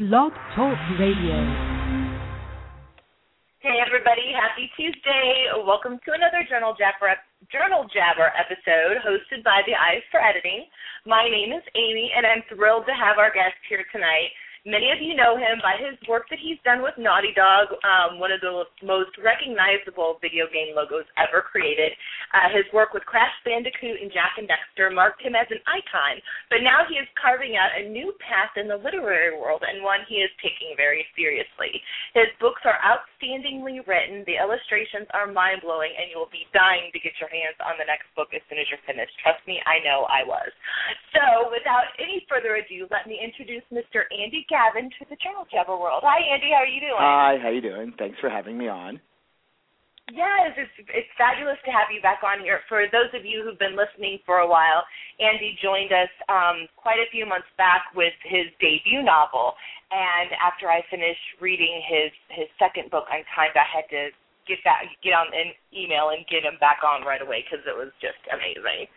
Blog Talk Radio. Hey everybody, happy Tuesday. Welcome to another Journal Jabber episode hosted by the Eyes for Editing. My name is Amy and I'm thrilled to have our guest here tonight. Many of you know him by his work that he's done with Naughty Dog, one of the most recognizable video game logos ever created. His work with Crash Bandicoot and Jak and Daxter marked him as an icon, but now he is carving out a new path in the literary world and one he is taking very seriously. His books are outstandingly written, the illustrations are mind-blowing, and you will be dying to get your hands on the next book as soon as you're finished. Trust me, I know I was. So without any further ado, let me introduce Mr. Andy Gavin to the Journal Jabber world. Hi, Andy. How are you doing? Hi. How you doing? Thanks for having me on. Yes, it's fabulous to have you back on here. For those of you who've been listening for a while, Andy joined us quite a few months back with his debut novel. And after I finished reading his second book, I had to get on an email and get him back on right away because it was just amazing.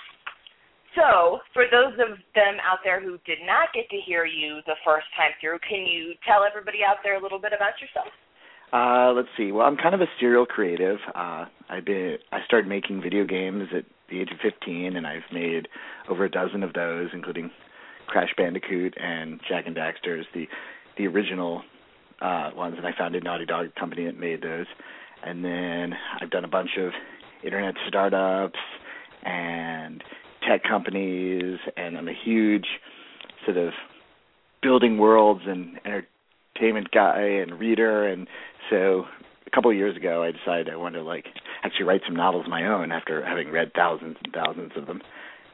So, for those of them out there who did not get to hear you the first time through, can you tell everybody out there a little bit about yourself? Let's see. Well, I'm kind of a serial creative. I started making video games at the age of 15, and I've made over a dozen of those, including Crash Bandicoot and Jak and Daxter, the original ones, and I founded Naughty Dog company that made those. And then I've done a bunch of internet startups and tech companies, and I'm a huge sort of building worlds and entertainment guy and reader, and so a couple of years ago I decided I wanted to actually write some novels of my own after having read thousands and thousands of them,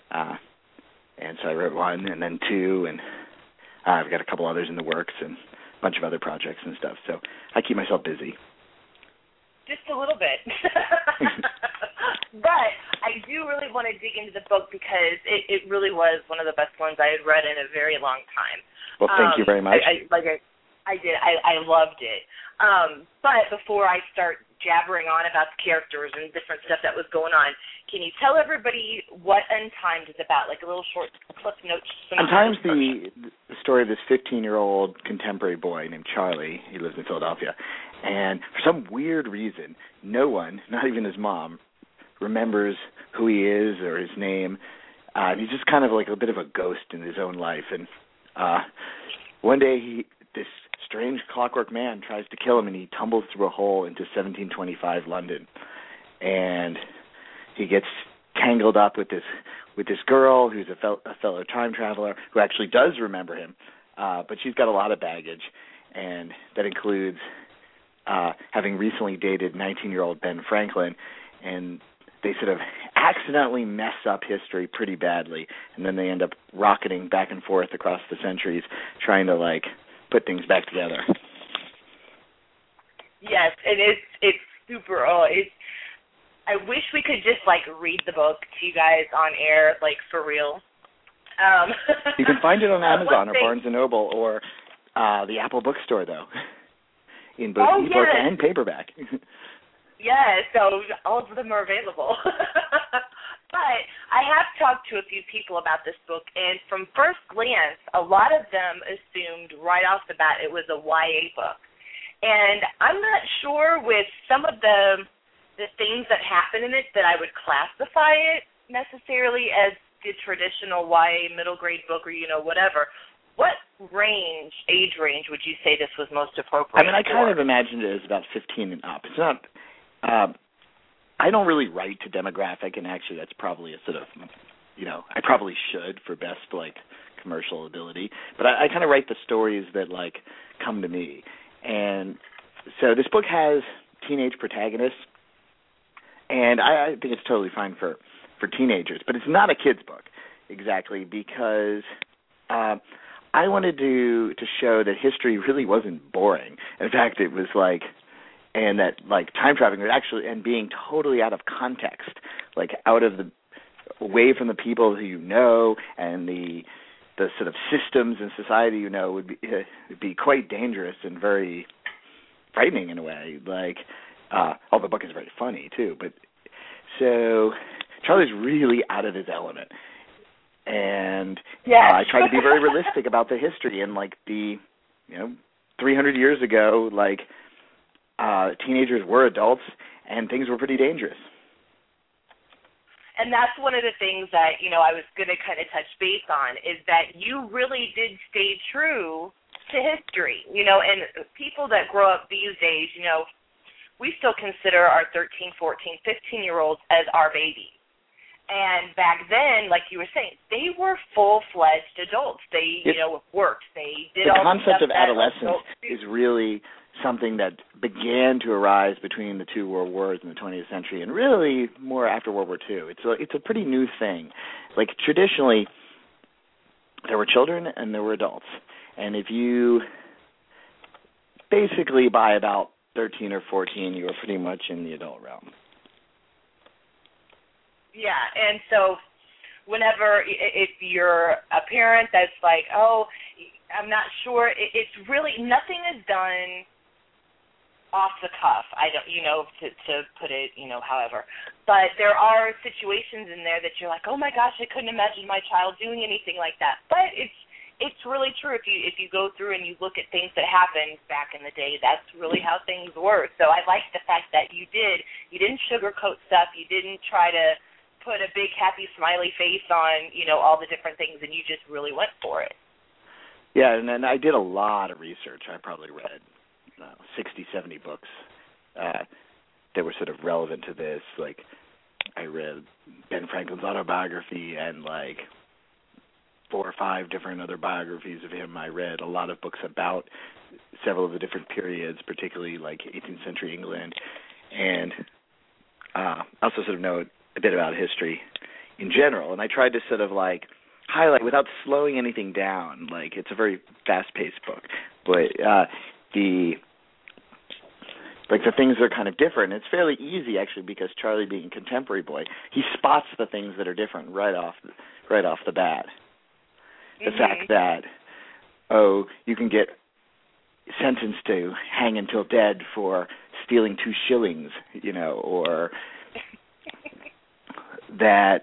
and so I wrote one and then two, and I've got a couple others in the works and a bunch of other projects and stuff, so I keep myself busy. Just a little bit. But I do really want to dig into the book because it really was one of the best ones I had read in a very long time. Well, thank you very much. I did. I loved it. But before I start jabbering on about the characters and different stuff that was going on, can you tell everybody what Untimed is about, like a little short clip note? Untimed is the story of this 15-year-old contemporary boy named Charlie. He lives in Philadelphia. And for some weird reason, no one, not even his mom, remembers who he is or his name. He's just kind of like a bit of a ghost in his own life. And one day, this strange clockwork man tries to kill him, and he tumbles through a hole into 1725 London. And he gets tangled up with this girl who's a fellow time traveler who actually does remember him, but she's got a lot of baggage, and that includes having recently dated 19-year-old Ben Franklin, and they sort of accidentally mess up history pretty badly, and then they end up rocketing back and forth across the centuries trying to, put things back together. Yes, and it's super I wish we could just, read the book to you guys on air, for real. You can find it on Amazon or Barnes & Noble or the Apple Bookstore, though, in both ebook and paperback. Yes, so all of them are available. But I have talked to a few people about this book, and from first glance, a lot of them assumed right off the bat it was a YA book. And I'm not sure with some of the things that happen in it that I would classify it necessarily as the traditional YA middle grade book or, whatever. What age range would you say this was most appropriate I kind of imagined it as about 15 and up. It's not, I don't really write to demographic, and actually that's probably a sort of, I probably should for best, commercial ability. But I kind of write the stories that, come to me. And so this book has teenage protagonists, and I think it's totally fine for teenagers. But it's not a kid's book, exactly, because I wanted to show that history really wasn't boring. In fact, it was and that time traveling was actually, and being totally out of context, out of away from the people who and the sort of systems in society would be quite dangerous and very frightening in a way. The book is very funny too, but so Charlie's really out of his element. And I tried to be very realistic about the history and 300 years ago, like teenagers were adults and things were pretty dangerous. And that's one of the things that, I was going to kind of touch base on, is that you really did stay true to history, and people that grow up these days, we still consider our 13, 14, 15-year-olds as our babies. And back then, like you were saying, they were full-fledged adults. They, worked. They did all the stuff. The concept of adolescence is really something that began to arise between the two world wars in the 20th century, and really more after World War II. It's a pretty new thing. Like, traditionally, there were children and there were adults. And if you basically by about 13 or 14, you were pretty much in the adult realm. Yeah, and so whenever, if you're a parent that's like, oh, I'm not sure, it's really, nothing is done off the cuff. I don't, to put it, however. But there are situations in there that you're like, oh my gosh, I couldn't imagine my child doing anything like that. But it's really true. If you go through and you look at things that happened back in the day, that's really how things were. So I like the fact that you didn't sugarcoat stuff. You didn't try to put a big happy smiley face on, all the different things, and you just really went for it. Yeah, and then I did a lot of research. I probably read 60, 70 books that were sort of relevant to this. Like, I read Ben Franklin's autobiography and, 4 or 5 different other biographies of him. I read a lot of books about several of the different periods, particularly, 18th century England. And I also sort of know a bit about history in general. And I tried to sort of, highlight without slowing anything down. It's a very fast-paced book. But the things are kind of different. It's fairly easy, actually, because Charlie, being a contemporary boy, he spots the things that are different right off the bat. The fact that, you can get sentenced to hang until dead for stealing 2 shillings, or that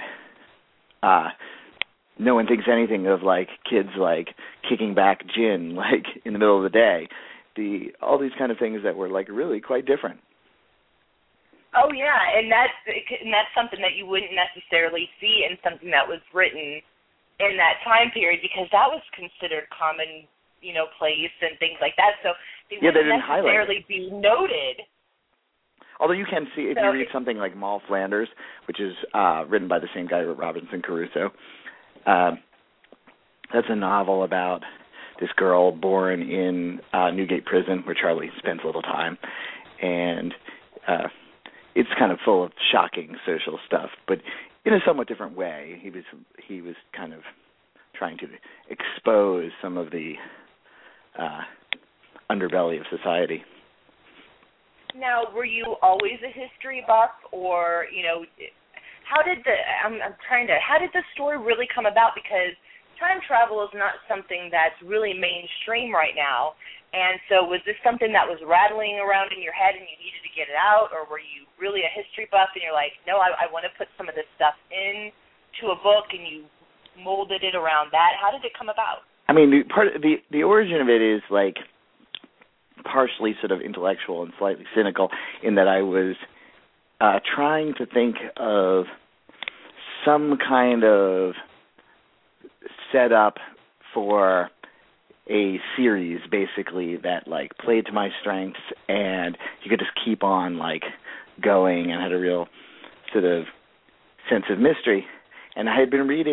no one thinks anything of, kids, kicking back gin, in the middle of the day. All these kind of things that were, really quite different. Oh, yeah, and that's something that you wouldn't necessarily see in something that was written in that time period, because that was considered common, place and things like that. So they wouldn't necessarily be noted. Although you can see, if you read something like Moll Flanders, which is written by the same guy who wrote Robinson Crusoe, that's a novel about this girl born in Newgate Prison, where Charlie spends a little time, and it's kind of full of shocking social stuff, but in a somewhat different way. He was kind of trying to expose some of the underbelly of society. Now, were you always a history buff, or how did the story really come about? Because time travel is not something that's really mainstream right now. And so was this something that was rattling around in your head and you needed to get it out, or were you really a history buff and you're like, no, I want to put some of this stuff into a book, and you molded it around that? How did it come about? I mean, the origin of it is partially sort of intellectual and slightly cynical, in that I was trying to think of some kind of setup for a series, basically, that played to my strengths, and you could just keep on going, and had a real sort of sense of mystery. And I had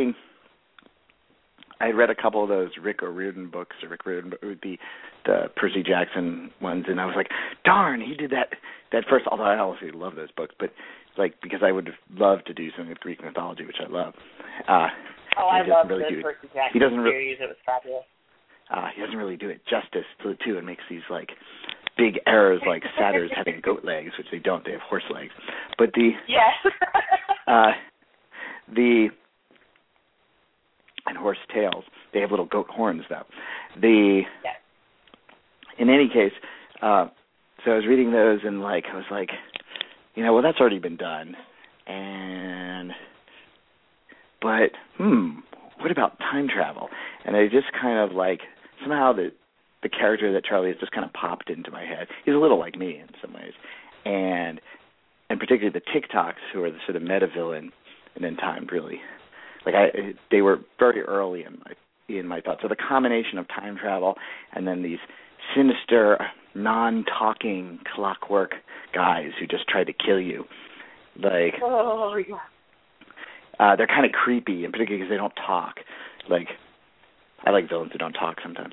read a couple of those Rick Riordan books, the Percy Jackson ones, and I was like, darn, he did that first, although I obviously love those books, but because I would love to do something with Greek mythology, which I love. I love the Percy Jackson series. It was fabulous. He doesn't really do it justice too, and makes these big errors, like satyrs having goat legs, which they don't. They have horse legs. But and horse tails. They have little goat horns, though. In any case, so I was reading those, and I was like, well, that's already been done. But what about time travel? And I just kind of somehow the the character that Charlie has just kind of popped into my head. He's a little like me in some ways, and particularly the TikToks, who are the sort of meta villain, and then time really, they were very early in my thoughts. So the combination of time travel and then these sinister, non-talking clockwork guys who just try to kill you, they're kind of creepy, and particularly because they don't talk. I like villains who don't talk sometimes.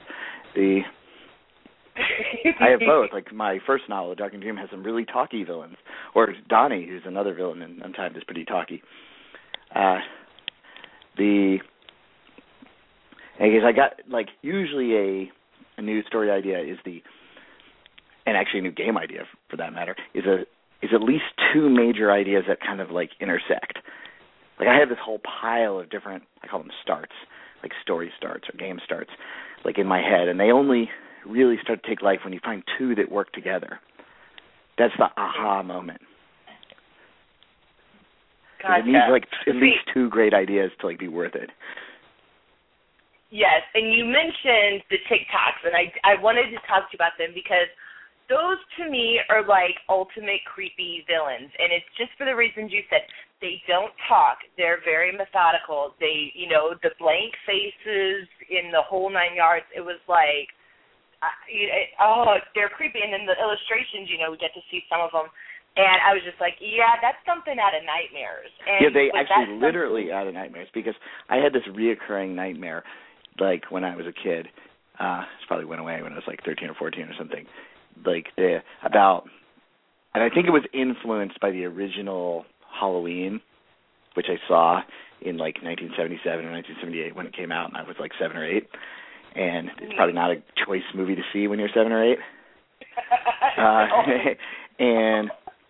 I have both. My first novel, The Dark and Dream, has some really talky villains. Or Donnie, who's another villain in Untimed, is pretty talky. I guess I got, usually a new story idea and actually a new game idea for that matter, is at least two major ideas that kind of, intersect. I have this whole pile of different, I call them starts, story starts or game starts, in my head, and they only really start to take life when you find two that work together. That's the aha moment. Gotcha. It needs at least two great ideas to be worth it. Yes, and you mentioned the TikToks, and I wanted to talk to you about them because those to me are ultimate creepy villains, and it's just for the reasons you said. They don't talk. They're very methodical. They, the blank faces in the whole 9 yards. It was they're creepy. And then the illustrations, we get to see some of them. And I was just that's something out of Nightmares. And they actually literally out of Nightmares, because I had this reoccurring nightmare, when I was a kid. It probably went away when I was 13 or 14 or something. And I think it was influenced by the original Halloween, which I saw in 1977 or 1978 when it came out, and I was 7 or 8. And it's probably not a choice movie to see when you're 7 or 8. And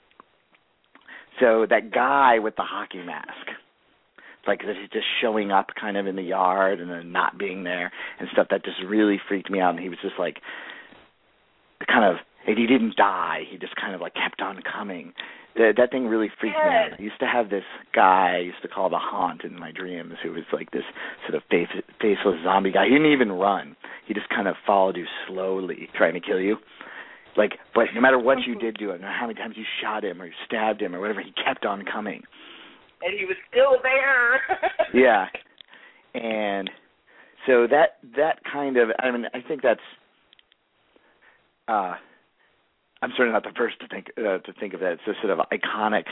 so that guy with the hockey mask, he's just showing up kind of in the yard and then not being there and stuff, that just really freaked me out. And he was just and he didn't die. He just kind of kept on coming. That thing really freaked me out. I used to have this guy I used to call the Haunt in my dreams, who was this sort of faceless zombie guy. He didn't even run. He just kind of followed you slowly, trying to kill you. But no matter what you did to him, no matter how many times you shot him or you stabbed him or whatever, he kept on coming. And he was still there. Yeah. And so that kind of, I think that's, I'm certainly not the first to think of that. It's this sort of iconic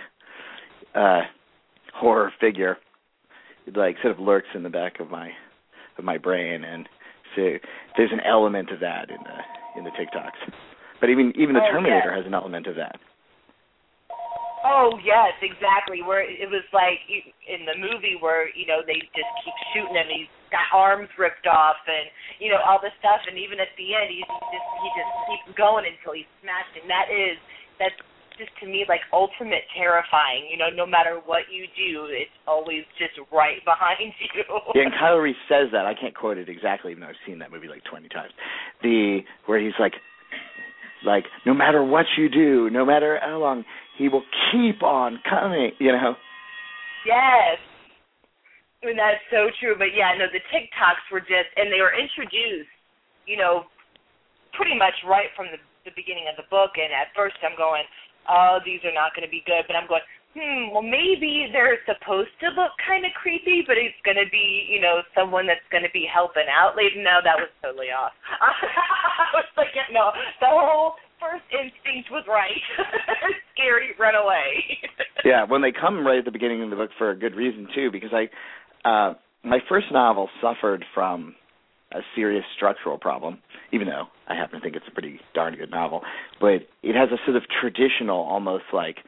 horror figure, sort of lurks in the back of my brain, and so there's an element of that in the TikToks. But even the Terminator has an element of that. Oh yes, exactly. Where it was in the movie where they just keep shooting him. He's got arms ripped off and all this stuff. And even at the end, he just keeps going until he's smashed. And that's just to me ultimate terrifying. No matter what you do, it's always just right behind you. Yeah, and Kyle Reese says that. I can't quote it exactly, even though I've seen that movie 20 times. Where he's no matter what you do, no matter how long, he will keep on coming, Yes. And that's so true. But, the TikToks were just, and they were introduced, pretty much right from the beginning of the book. And at first I'm going, oh, these are not going to be good. But I'm going, well, maybe they're supposed to look kind of creepy, but it's going to be, someone that's going to be helping out. No, that was totally off. I was no, the whole first instinct was right. Scary, run away. Yeah, when they come right at the beginning of the book for a good reason, too, because my first novel suffered from a serious structural problem, even though I happen to think it's a pretty darn good novel. But it has a sort of traditional, almost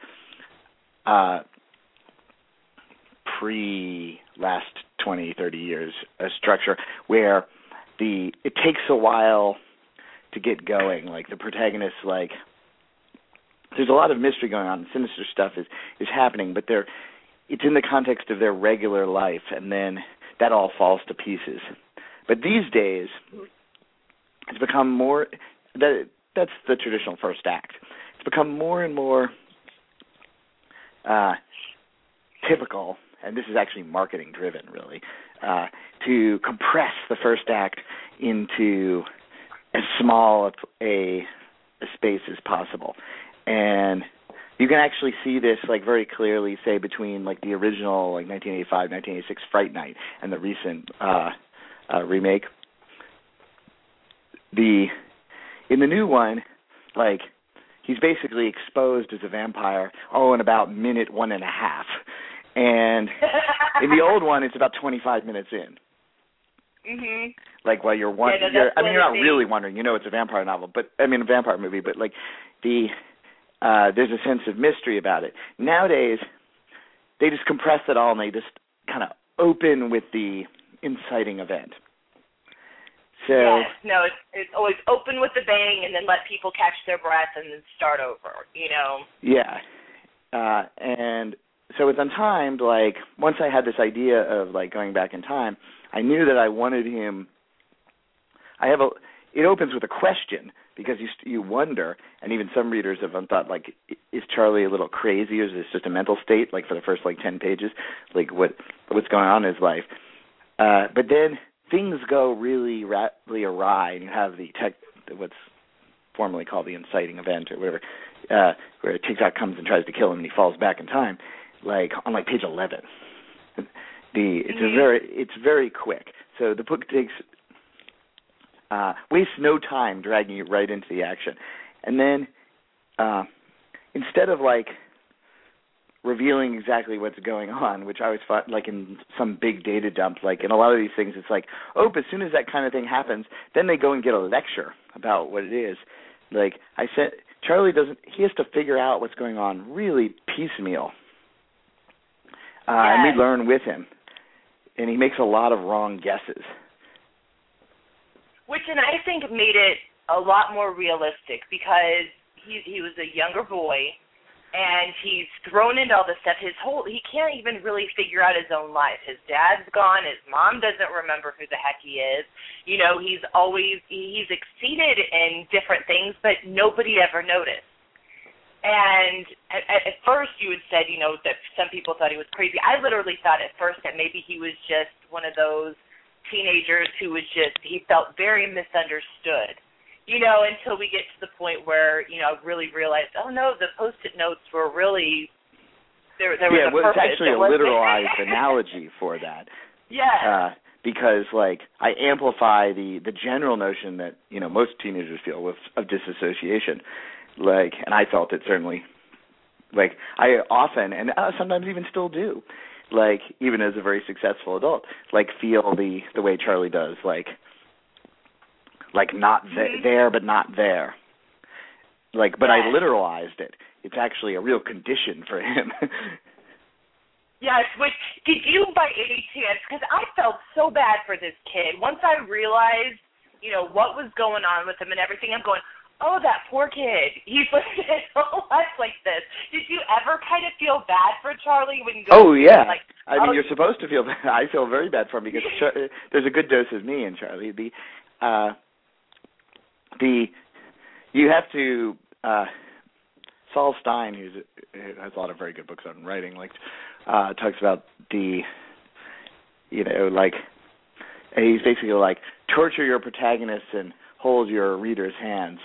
pre-last 20, 30 years structure where it takes a while to get going. The protagonist, there's a lot of mystery going on. Sinister stuff is happening, but it's in the context of their regular life, and then that all falls to pieces. But these days, it's become more, that's the traditional first act. It's become more and more typical, and this is actually marketing driven, really, to compress the first act into as small a space as possible. And you can actually see this like very clearly, say, between like the original like 1985, 1986 Fright Night and the recent remake. In the new one, like, he's basically exposed as a vampire, in about minute 1.5. And in the old one, it's about 25 minutes in. Mm-hmm. Like, while you're wondering, you're not really wondering, it's a vampire novel, but, a vampire movie, but, like, there's a sense of mystery about it. Nowadays, they just compress it all and they just kind of open with the inciting event. So, yes, no, it's always open with a bang and then let people catch their breath and then start over, Yeah. And so it's untimed, like, once I had this idea of, like, going back in time, I knew that I wanted him, it opens with a question, because you wonder, and even some readers have thought, like, is Charlie a little crazy, or is this just a mental state, like, for the first, like, 10 pages, like, what's going on in his life? But then things go really rapidly awry, and you have what's formerly called the inciting event, or whatever, where Tic-Tac comes and tries to kill him, and he falls back in time, like, on, like, page 11. It's very quick. So the book wastes no time dragging you right into the action. And then instead of, like, revealing exactly what's going on, which I always thought, like, in some big data dump, like, in a lot of these things, it's like, as soon as that kind of thing happens, then they go and get a lecture about what it is. Like, I said, Charlie he has to figure out what's going on really piecemeal. And we learn with him. And he makes a lot of wrong guesses. Which, and I think, made it a lot more realistic, because he was a younger boy, and he's thrown into all this stuff. He can't even really figure out his own life. His dad's gone. His mom doesn't remember who the heck he is. He's exceeded in different things, but nobody ever noticed. And at first you had said, that some people thought he was crazy. I literally thought at first that maybe he was just one of those teenagers who he felt very misunderstood, until we get to the point where, I really realized, oh no, the Post-it notes were really, there was a purpose. It's actually a literalized analogy for that. Yeah. Because, like, I amplify the general notion that, most teenagers feel of disassociation. Like, and I felt it certainly. Like, I often, and sometimes even still do, like, even as a very successful adult, like, feel the way Charlie does, like not there but not there. Like, but I literalized it. It's actually a real condition for him. Yes, which, did you by any chance, because I felt so bad for this kid, once I realized, what was going on with him and everything, I'm going, oh, that poor kid. He's his whole life like this. Did you ever kind of feel bad for Charlie when you go? Oh, yeah. You're supposed to feel bad. I feel very bad for him because there's a good dose of me in Charlie. You have to Saul Stein, who has a lot of very good books on writing, like talks about he's basically like torture your protagonists and hold your readers' hands.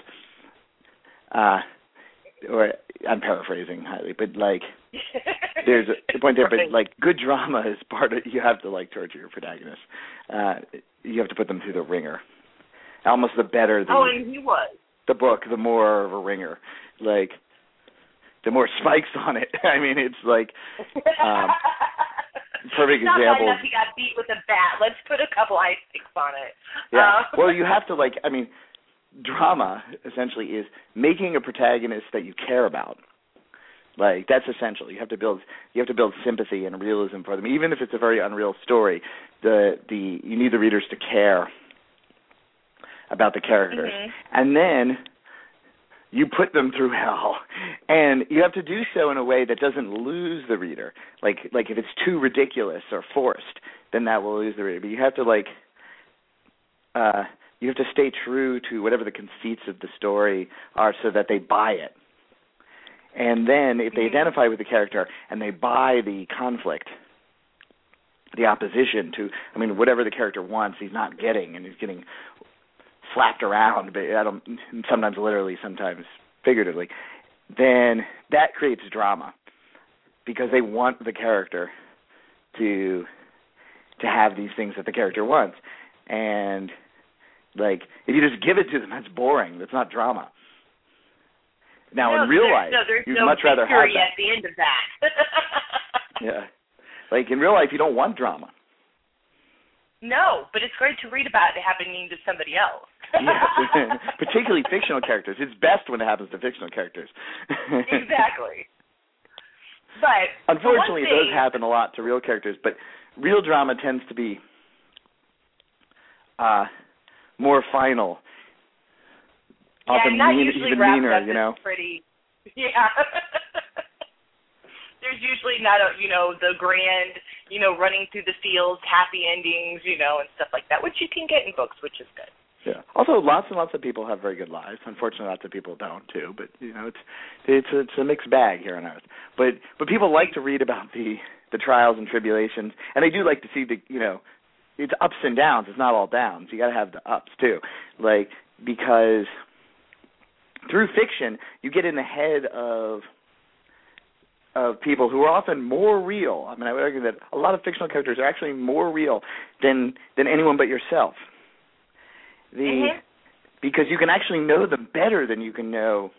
Or I'm paraphrasing highly, but like there's a point there. But like good drama is part of. You have to like torture your protagonists. You have to put them through the ringer. Almost the better and he was. The book, the more of a ringer. Like the more spikes on it. I mean, it's like perfect example. Not enough he got beat with a bat. Let's put a couple ice sticks on it. Yeah. Well, you have to drama essentially is making a protagonist that you care about. Like that's essential. You have to build sympathy and realism for them, even if it's a very unreal story. You need the readers to care about the characters, and then you put them through hell, and you have to do so in a way that doesn't lose the reader. Like if it's too ridiculous or forced, then that will lose the reader. But you have to you have to stay true to whatever the conceits of the story are so that they buy it. And then if they identify with the character and they buy the conflict, the opposition to, whatever the character wants, he's not getting, and he's getting slapped around, but sometimes literally, sometimes figuratively, then that creates drama because they want the character to have these things that the character wants. And, like, if you just give it to them, that's boring. That's not drama. Now, in real life, you'd much rather have that. At the end of that. Yeah. Like, in real life, you don't want drama. No, but it's great to read about it happening to somebody else. Yeah, particularly fictional characters. It's best when it happens to fictional characters. Exactly. But unfortunately, it does happen a lot to real characters, but real drama tends to be more final. Often even meaner, you know. Pretty, yeah. There's usually not the grand, running through the fields, happy endings, and stuff like that, which you can get in books, which is good. Yeah. Also, lots and lots of people have very good lives. Unfortunately, lots of people don't too. But it's a mixed bag here on Earth. But people like to read about the trials and tribulations, and they do like to see it's ups and downs. It's not all downs. You got to have the ups too, like because through fiction you get in the head of people who are often more real. I mean, I would argue that a lot of fictional characters are actually more real than anyone but yourself. Because you can actually know them better than you can know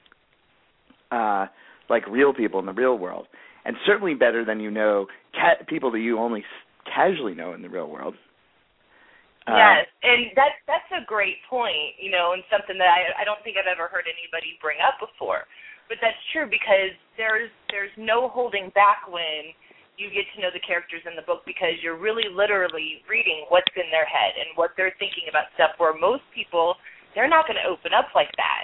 like real people in the real world, and certainly better than people that you only casually know in the real world. Yes, and that's a great point, and something that I don't think I've ever heard anybody bring up before. But that's true because there's no holding back when you get to know the characters in the book because you're really literally reading what's in their head and what they're thinking about stuff where most people, they're not going to open up like that.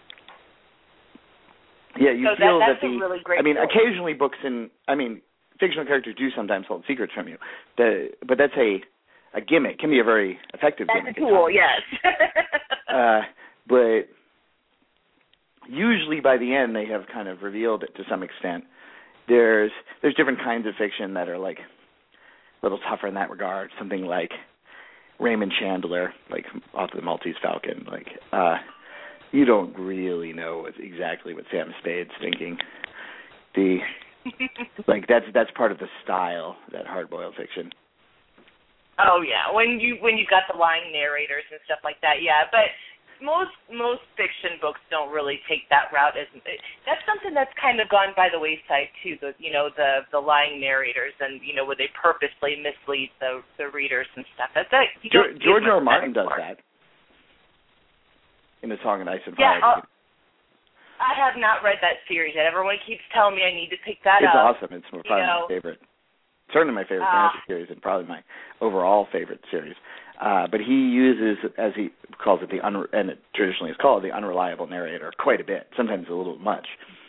Yeah, you feel that's a really great point. Occasionally fictional characters do sometimes hold secrets from you, but that's a gimmick. It can be a very effective gimmick. That's a tool, yes. But usually by the end they have kind of revealed it to some extent. There's different kinds of fiction that are like a little tougher in that regard. Something like Raymond Chandler, like off the Maltese Falcon. Like you don't really know exactly what Sam Spade's thinking. Like that's part of the style, that hard-boiled fiction. Oh yeah, when you've got the lying narrators and stuff like that, yeah. But most fiction books don't really take that route. That's something that's kind of gone by the wayside too. The lying narrators and where they purposely mislead the readers and stuff. George R. Martin does that in A Song of Ice and Fire. Yeah, I have not read that series yet. Everyone keeps telling me I need to pick that up. It's awesome. It's probably my favorite. Certainly my favorite fantasy series and probably my overall favorite series. But he uses, as he calls it, and it traditionally is called, the unreliable narrator quite a bit, sometimes a little much.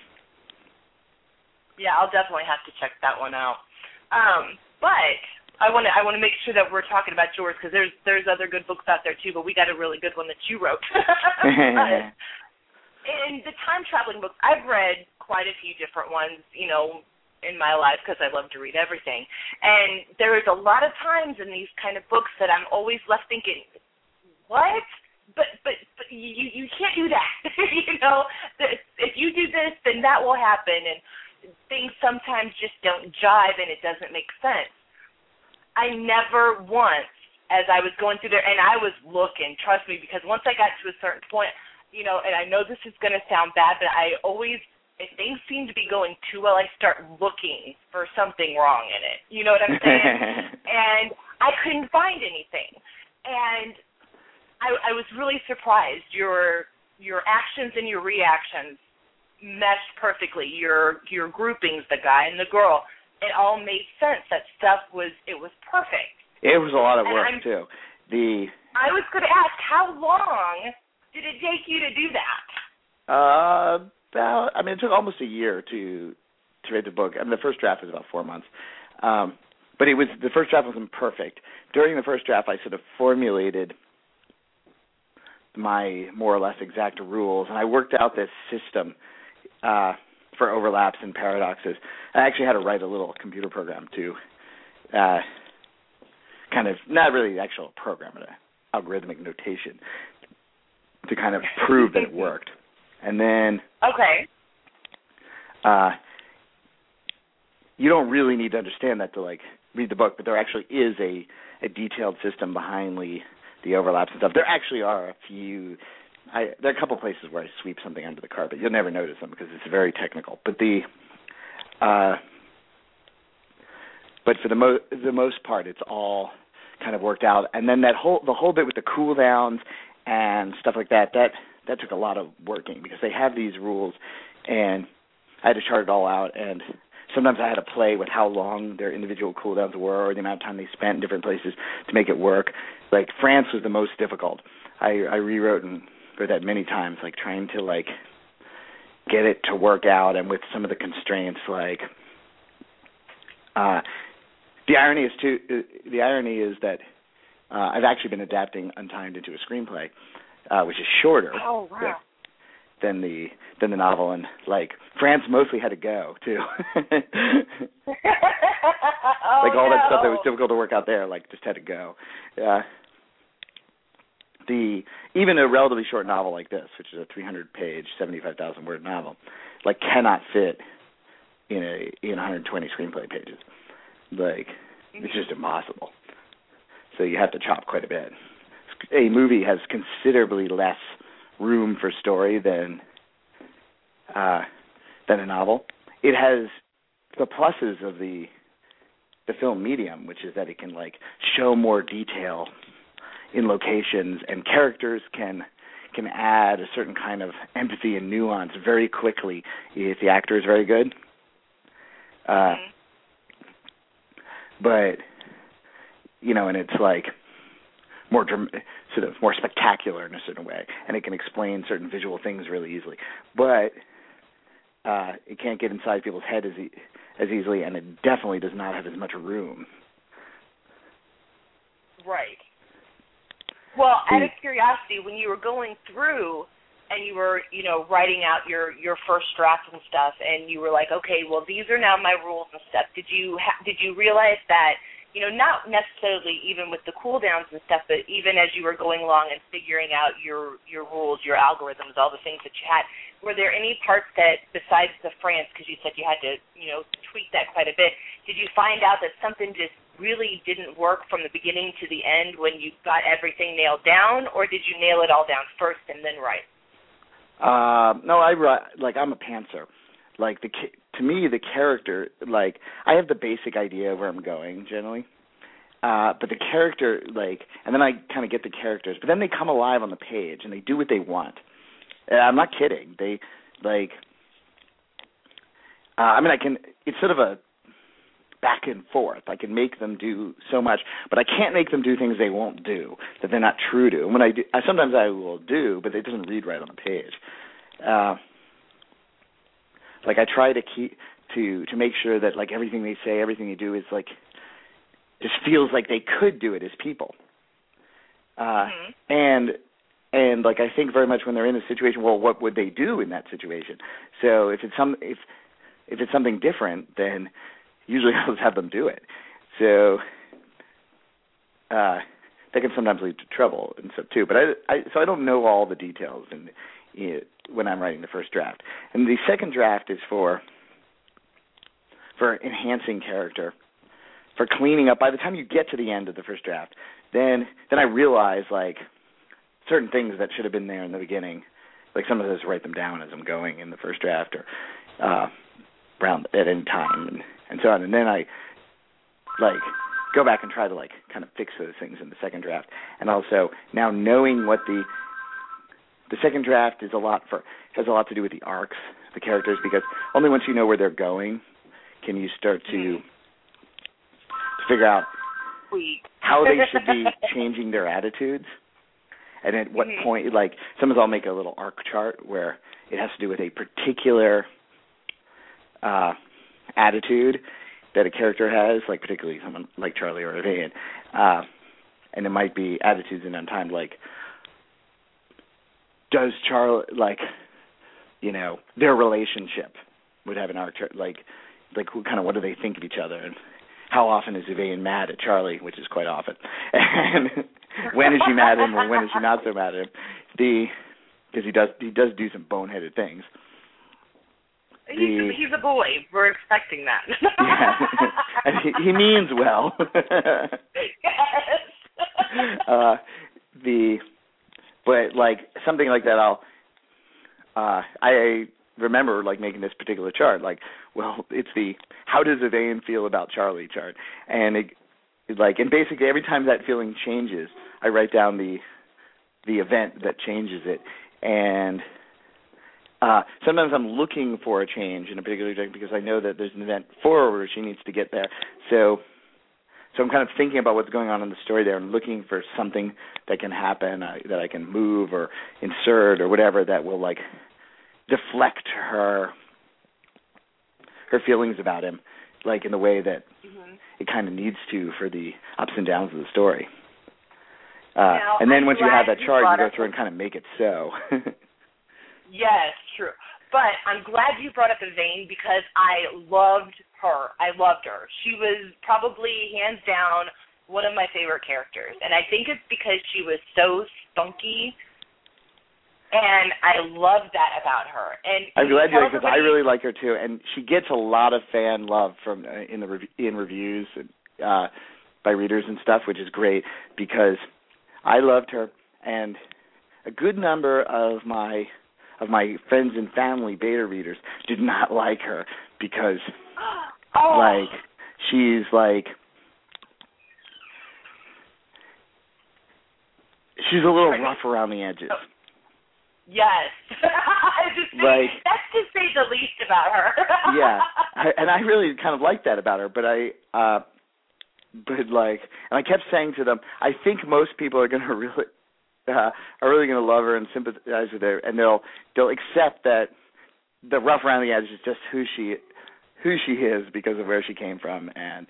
Yeah, I'll definitely have to check that one out. But I want to make sure that we're talking about yours because there's other good books out there too, but we got a really good one that you wrote. In the time traveling books, I've read quite a few different ones, in my life because I love to read everything. And there is a lot of times in these kind of books that I'm always left thinking, what? But you can't do that. If you do this, then that will happen. And things sometimes just don't jive and it doesn't make sense. I never once, as I was going through there, and I was looking, trust me, because once I got to a certain point, and I know this is going to sound bad, but I always, if things seem to be going too well, I start looking for something wrong in it. You know what I'm saying? And I couldn't find anything. And I was really surprised. Your actions and your reactions meshed perfectly. Your groupings, the guy and the girl, it all made sense. That stuff was perfect. It was a lot of work too. I was going to ask, how long did it take you to do that? It took almost a year to write the book. The first draft was about 4 months. But the first draft wasn't perfect. During the first draft, I sort of formulated my more or less exact rules, and I worked out this system for overlaps and paradoxes. I actually had to write a little computer program to kind of, not really the actual program, but an algorithmic notation, to kind of prove that it worked. And then you don't really need to understand that to like read the book, but there actually is a detailed system behind the overlaps and stuff. There actually are a few. There are a couple places where I sweep something under the carpet. You'll never notice them because it's very technical. But but for the most part, it's all kind of worked out. And then the whole bit with the cooldowns and stuff like that took a lot of working because they have these rules, and I had to chart it all out. And sometimes I had to play with how long their individual cooldowns were or the amount of time they spent in different places to make it work. Like France was the most difficult. I rewrote and wrote that many times, like trying to like get it to work out, and with some of the constraints, like the irony is that I've actually been adapting Untimed into a screenplay, which is shorter than the novel, and like France mostly had to go too. Like all that stuff that was difficult to work out there, like just had to go. Even a relatively short novel like this, which is a 300-page, 75,000-word novel, like cannot fit in 120 screenplay pages. Like it's just impossible. So you have to chop quite a bit. A movie has considerably less room for story than a novel. It has the pluses of the film medium, which is that it can like show more detail in locations, and characters can add a certain kind of empathy and nuance very quickly if the actor is very good. But and it's like more sort of more spectacular in a certain way, and it can explain certain visual things really easily. But it can't get inside people's head as easily, and it definitely does not have as much room. Right. Well, out of curiosity, when you were going through and you were, writing out your first draft and stuff, and you were like, okay, well, these are now my rules and stuff. Did you realize that, not necessarily even with the cooldowns and stuff, but even as you were going along and figuring out your rules, your algorithms, all the things that you had, were there any parts that, besides the France, because you said you had to, tweak that quite a bit, did you find out that something just really didn't work from the beginning to the end when you got everything nailed down, or did you nail it all down first and then write? No, I'm a pantser. Like to me, the character, like I have the basic idea of where I'm going generally, but the character, like, and then I kind of get the characters, but then they come alive on the page and they do what they want. I'm not kidding. They like, it's sort of a back and forth. I can make them do so much, but I can't make them do things they won't do, that they're not true to. And when I do, sometimes I will do, but it doesn't read right on the page. Like I try to keep to make sure that like everything they say, everything they do is like just feels like they could do it as people. And like I think very much when they're in a situation, well, what would they do in that situation? So if it's something different, then usually I'll just have them do it. So that can sometimes lead to trouble and stuff too. But I don't know all the details when I'm writing the first draft. And the second draft is for enhancing character, for cleaning up. By the time you get to the end of the first draft, then I realize like certain things that should have been there in the beginning. Like some of those, write them down as I'm going in the first draft or around at any time and so on. And then I like go back and try to like kind of fix those things in the second draft. And also now knowing what the second draft has a lot to do with the arcs, the characters, because only once you know where they're going can you start to figure out how they should be changing their attitudes. And at what point, like, sometimes I'll make a little arc chart where it has to do with a particular attitude that a character has, like particularly someone like Charlie or Yvain. And it might be attitudes in Untimed, like, does Charlie, like, their relationship would have an arc chart, like kind of what do they think of each other, and how often is Yvain mad at Charlie, which is quite often, and when is she mad at him, or when is she not so mad at him? because he does do some boneheaded things. He's a boy. We're expecting that. Yeah, and he means well. Yes. But like something like that, I remember like making this particular chart. Like, well, it's the how does Yvain feel about Charlie chart, and and basically every time that feeling changes, I write down the event that changes it, and sometimes I'm looking for a change in a particular direction because I know that there's an event forward where she needs to get there. So I'm kind of thinking about what's going on in the story there and looking for something that can happen, that I can move or insert or whatever that will like deflect her feelings about him, like in the way that it kind of needs to for the ups and downs of the story. And then once you have that chart, you go through and kind of make it so. Yes, true. But I'm glad you brought up Yvain because I loved her. She was probably, hands down, one of my favorite characters. And I think it's because she was so spunky, and I love that about her. And I'm glad you like, because I really like her too, and she gets a lot of fan love from in reviews by readers and stuff, which is great because I loved her, and a good number of my friends and family beta readers did not like her because like she's a little rough around the edges. Yes. That's to say the least about her. Yeah. And I really kind of like that about her, but and I kept saying to them, I think most people are going to really going to love her and sympathize with her, and they'll accept that the rough around the edge is just who she is because of where she came from, and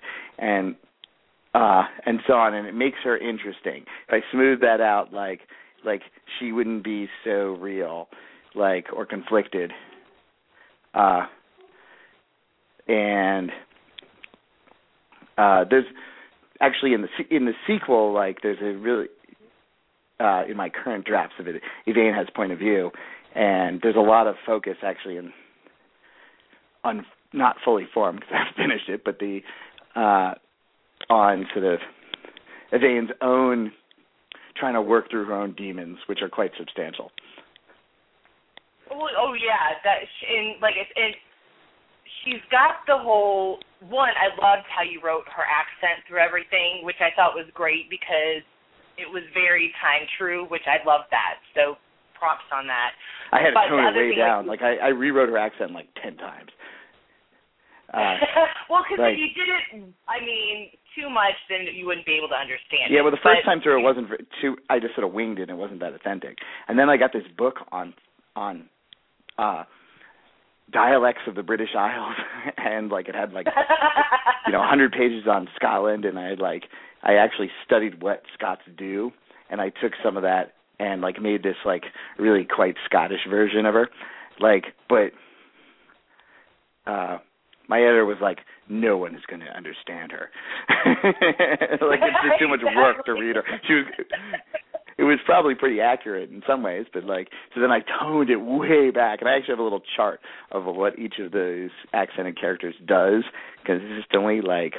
so on, and it makes her interesting. If I smooth that out, like she wouldn't be so real, or conflicted, and there's actually in the sequel, there's a really in my current drafts of it, Yvain has point of view, and there's a lot of focus actually on not fully formed because I haven't finished it, but on sort of Yvain's own trying to work through her own demons, which are quite substantial. Oh yeah, she's got the whole one. I loved how you wrote her accent through everything, which I thought was great because it was very time true, which I love that. So props on that. I had to tone it way down. I rewrote her accent 10 times. Well, because if you did it, too much, then you wouldn't be able to understand it. Yeah, well, the first time through, it wasn't too. I just sort of winged it, and it wasn't that authentic. And then I got this book on dialects of the British Isles, and it had 100 pages on Scotland, and I actually studied what Scots do, and I took some of that and made this really quite Scottish version of her, but my editor was like, no one is going to understand her. It's just too much work to read her. It was probably pretty accurate in some ways, but so then I toned it way back, and I actually have a little chart of what each of those accented characters does consistently,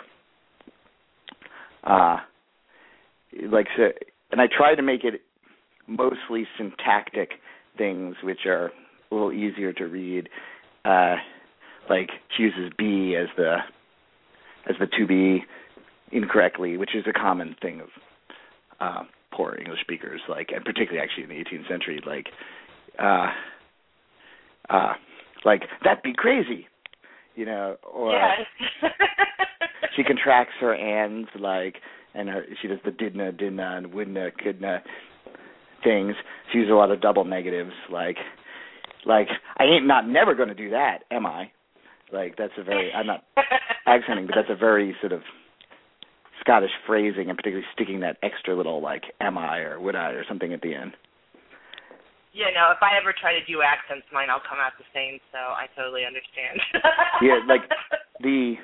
so, and I try to make it mostly syntactic things, which are a little easier to read. She uses be as the to be incorrectly, which is a common thing of poor English speakers, and particularly actually in the 18th century, that'd be crazy, or yes. She contracts her ands, and she does the didna, and wouldna, couldna things. She uses a lot of double negatives, I ain't never going to do that, am I? That's a very, I'm not accenting, but that's a very sort of Scottish phrasing, and particularly sticking that extra little am I or would I or something at the end. Yeah, no, if I ever try to do accents, mine all come out the same, so I totally understand. Yeah,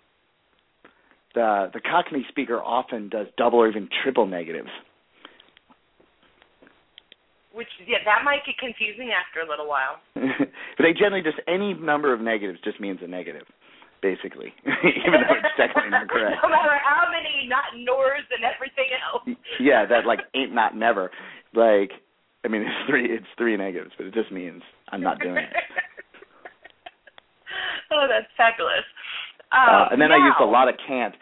the Cockney speaker often does double or even triple negatives. Which, that might get confusing after a little while. But they generally just, any number of negatives just means a negative, basically, even though it's technically not correct. No matter how many not nors and everything else. Yeah, that like ain't not never. Like, I mean, it's three negatives, but it just means I'm not doing it. Oh, that's fabulous. And then I used a lot of cant.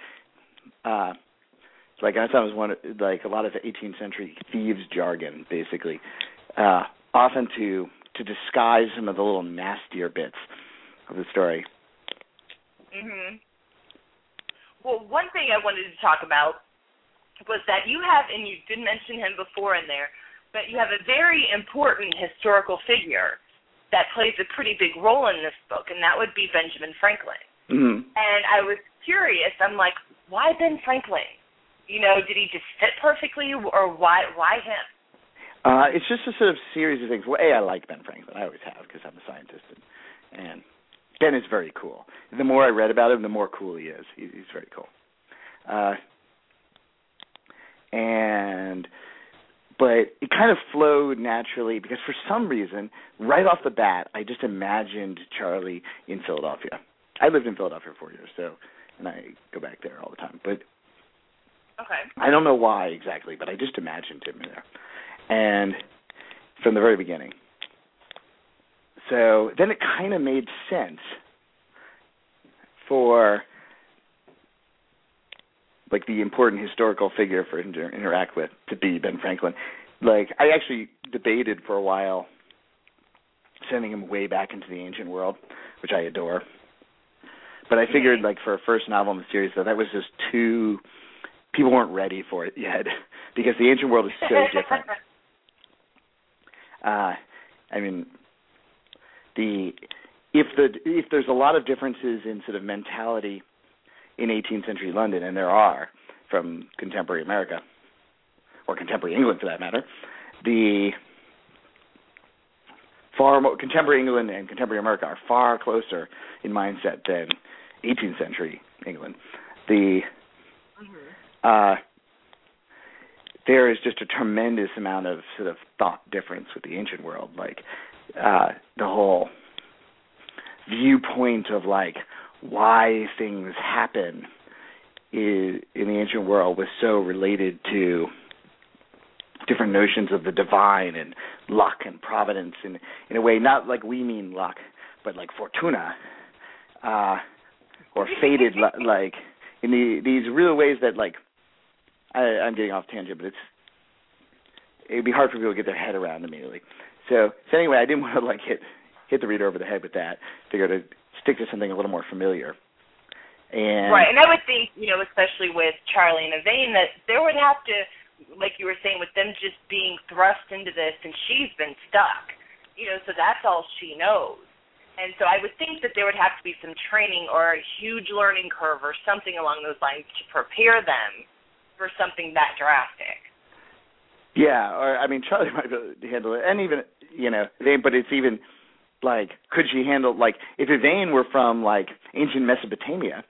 Like I thought it was a lot of 18th century thieves jargon, basically, often to disguise some of the little nastier bits of the story. Mhm. Well, one thing I wanted to talk about was that you have, and you did mention him before in there, but you have a very important historical figure that plays a pretty big role in this book, and that would be Benjamin Franklin. Mm-hmm. And I was curious. I'm like, why Ben Franklin? Did he just fit perfectly, or why him? It's just a sort of series of things. Well, I like Ben Franklin. I always have, because I'm a scientist, and Ben is very cool. The more I read about him, the more cool he is. He's very cool. But it kind of flowed naturally because for some reason, right off the bat, I just imagined Charlie in Philadelphia. I lived in Philadelphia for 4 years, and I go back there all the time. But okay. I don't know why exactly, but I just imagined him there, and from the very beginning. So then it kind of made sense for like the important historical figure for him to interact with to be Ben Franklin. Like I actually debated for a while sending him way back into the ancient world, which I adore. But I figured like for a first novel in the series that was just too, people weren't ready for it yet because the ancient world is so different. I mean, if there's a lot of differences in sort of mentality in 18th century London, and there are from contemporary America, or contemporary England for that matter, the contemporary England and contemporary America are far closer in mindset than 18th century England. There is just a tremendous amount of sort of thought difference with the ancient world, like the whole viewpoint of like why things happen in the ancient world was so related to different notions of the divine and luck and providence, and in a way not like we mean luck, but like fortuna, or fated, like in these real ways that like I'm getting off tangent, but it'd be hard for people to get their head around immediately. So anyway, I didn't want to like hit the reader over the head with that. Figured to stick to something a little more familiar. Right, and I would think, especially with Charlie and Yvain, that there would have to, like you were saying, with them just being thrust into this, and she's been stuck, so that's all she knows. And so I would think that there would have to be some training or a huge learning curve or something along those lines to prepare them for something that drastic. Yeah, or I mean, Charlie might be able to handle it, and even but it's even like, could she handle like if Yvain were from like ancient Mesopotamia,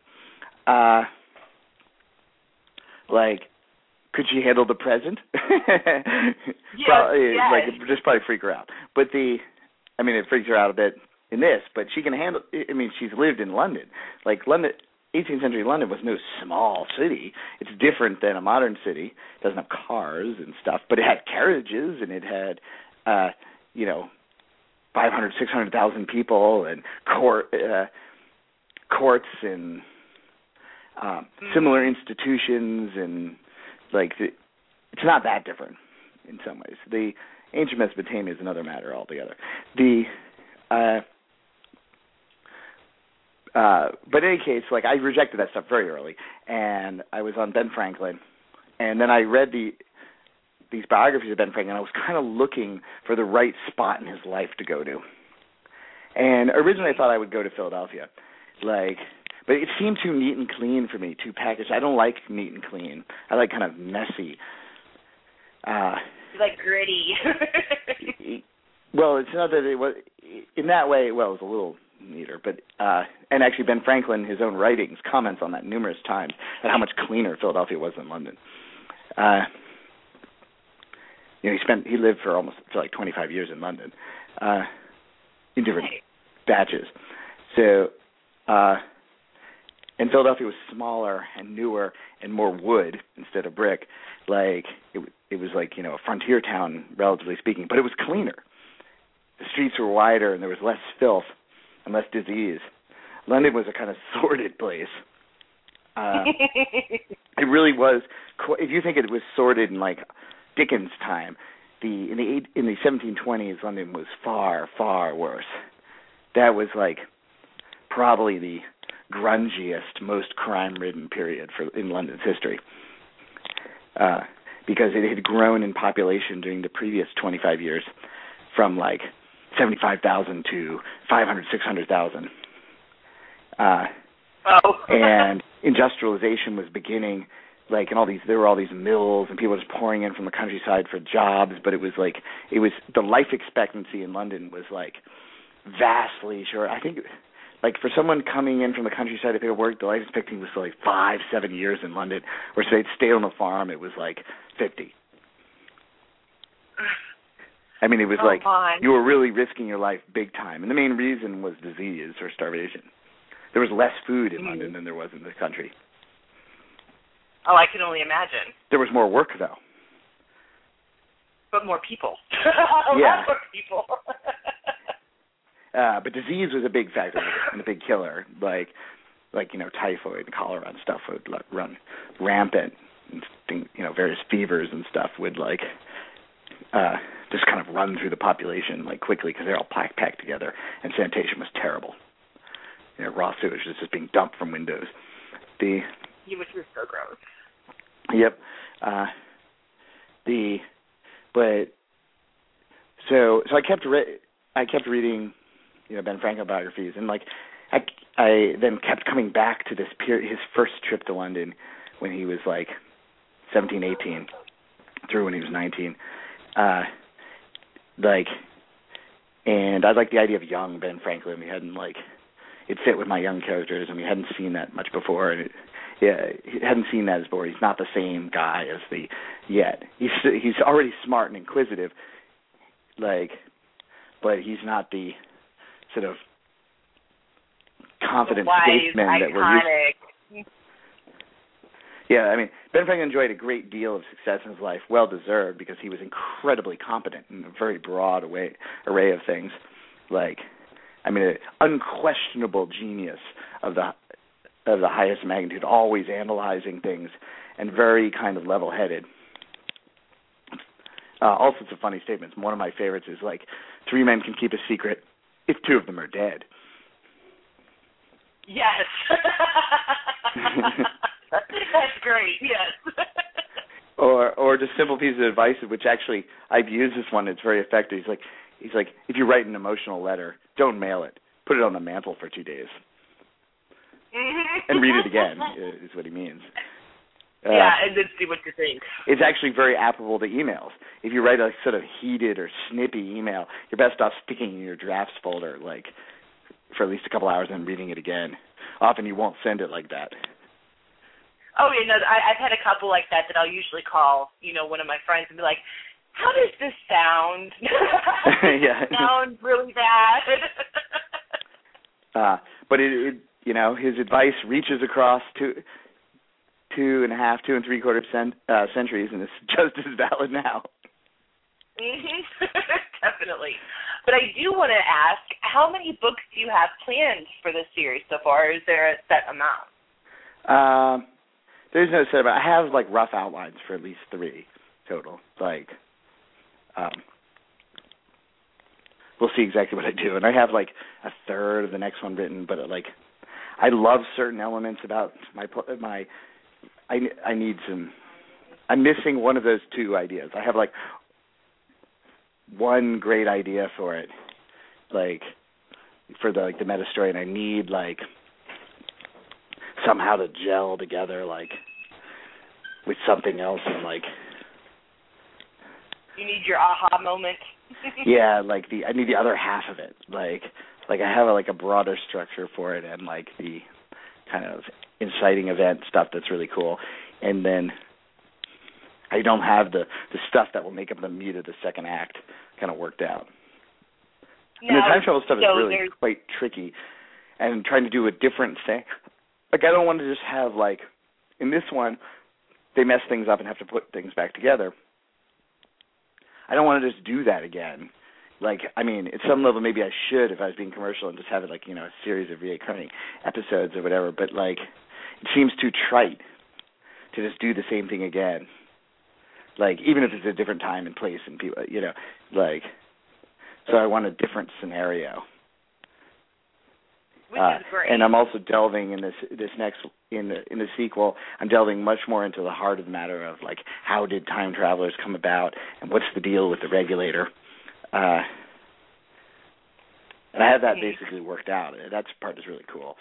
like could she handle the present? Yes, probably, yes. Like it just probably freak her out. But it freaks her out a bit in this, but she can handle. I mean, she's lived in London, like London. 18th century London was no small city. It's different than a modern city. It doesn't have cars and stuff, but it had carriages and it had, 500, 600,000 people and courts and similar institutions, and like it's not that different in some ways. The ancient Mesopotamia is another matter altogether. But in any case, like I rejected that stuff very early, and I was on Ben Franklin, and then I read these biographies of Ben Franklin. I was kind of looking for the right spot in his life to go to, and originally I thought I would go to Philadelphia, but it seemed too neat and clean for me, too packaged. I don't like neat and clean. I like kind of messy. Like gritty. Well, it's not that it was in that way. Well, it was a little neater, but and actually Ben Franklin, his own writings, comments on that numerous times and how much cleaner Philadelphia was than London. he lived for like 25 years in London, in different batches. So, and Philadelphia was smaller and newer and more wood instead of brick. Like it was like, a frontier town, relatively speaking, but it was cleaner. The streets were wider and there was less filth and less disease. London was a kind of sordid place. It really was. If you think it was sordid in like Dickens' time, in the 1720s, London was far, far worse. That was like probably the grungiest, most crime-ridden period in London's history, because it had grown in population during the previous 25 years from like 75,000 to 500, 600,000. And industrialization was beginning, like, and there were all these mills and people just pouring in from the countryside for jobs, but it was the life expectancy in London was like vastly short. I think, like, for someone coming in from the countryside to pick up work, the life expectancy was like 5-7 years in London, where if they'd stayed on the farm, it was like 50. I mean, it was you were really risking your life big time. And the main reason was disease or starvation. There was less food in London than there was in the country. Oh, I can only imagine. There was more work, though. But more people. Yeah. More people. But disease was a big factor and a big killer. Like typhoid and cholera and stuff would run rampant. And, various fevers and stuff would just kind of run through the population like quickly because they're all packed together, and sanitation was terrible. Raw sewage was just being dumped from windows. Which was so gross. Yep. So I kept reading, Ben Franklin biographies, and I then kept coming back to this period, his first trip to London when he was like 17, 18, through when he was 19. And I like the idea of young Ben Franklin. We hadn't it fit with my young characters, and we hadn't seen that much before. And he hadn't seen that as before. He's not the same guy as yet. He's already smart and inquisitive, but he's not the sort of confident statesman that we're used to. Yeah, I mean, Ben Franklin enjoyed a great deal of success in his life, well deserved, because he was incredibly competent in a very broad array of things. An unquestionable genius of the highest magnitude, always analyzing things, and very kind of level-headed. All sorts of funny statements. One of my favorites is 3 men can keep a secret if 2 of them are dead. Yes. That's great, yes. Or just simple pieces of advice, which actually I've used this one. It's very effective. He's like, if you write an emotional letter, don't mail it. Put it on the mantle for 2 days. And read it again, is what he means. Yeah, and then see what you think. It's actually very applicable to emails. If you write a sort of heated or snippy email, you're best off sticking it in your drafts folder, for at least a couple hours and then reading it again. Often you won't send it like that. Oh, I've had a couple like that I'll usually call, one of my friends and be like, how does this sound? Yeah. It sounds really bad. But it his advice reaches across 2.5, 2 3/4 centuries, and it's just as valid now. Definitely. But I do want to ask, how many books do you have planned for this series so far? Or is there a set amount? There's no set amount. I have rough outlines for at least 3 total. We'll see exactly what I do, and I have a third of the next one written. But I love certain elements about my. I need some. I'm missing one of those 2 ideas. I have one great idea for it, for the meta story, and I need somehow to gel together with something else, and you need your aha moment. Yeah, I need the other half of it. I have a broader structure for it, and the kind of inciting event stuff that's really cool, and then I don't have the stuff that will make up the meat of the second act kind of worked out. And the time travel stuff is really quite tricky, and trying to do a different thing. Like, I don't want to just have, like, in this one, they mess things up and have to put things back together. I don't want to just do that again. Like, I mean, at some level, maybe I should if I was being commercial and just have it, like, you know, a series of reoccurring episodes or whatever. But, like, it seems too trite to just do the same thing again. Like, even if it's a different time and place and people, you know, like, so I want a different scenario. Which is great. And I'm also delving in this next in the sequel. I'm delving much more into the heart of the matter of, like, how did time travelers come about and what's the deal with the regulator. And I have that basically worked out. That part is really cool.